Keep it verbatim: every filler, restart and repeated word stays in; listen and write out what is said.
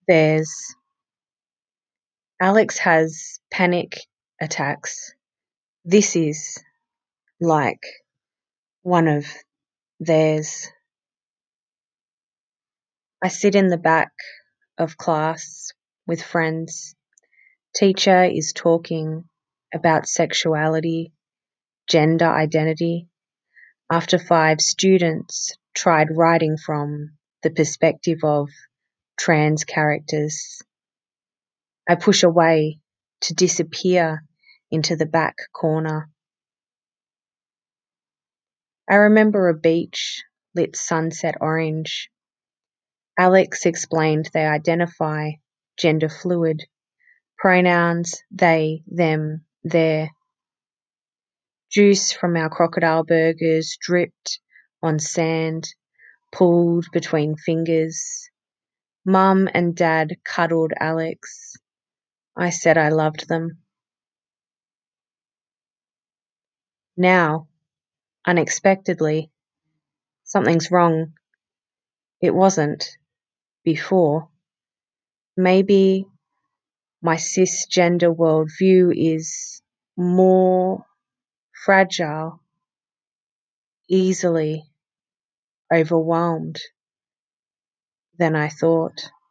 There's Alex has panic attacks. This is like one of theirs. I sit in the back of class with friends. Teacher is talking about sexuality, gender identity. After five students tried writing from the perspective of trans characters, I push away to disappear into the back corner. I remember a beach lit sunset orange. Alex explained they identify gender fluid, pronouns they, them, their. Juice from our crocodile burgers dripped on sand, pulled between fingers. Mum and Dad cuddled Alex. I said I loved them. Now, unexpectedly, something's wrong. It wasn't before. Maybe my cisgender worldview is more fragile, easily overwhelmed than I thought.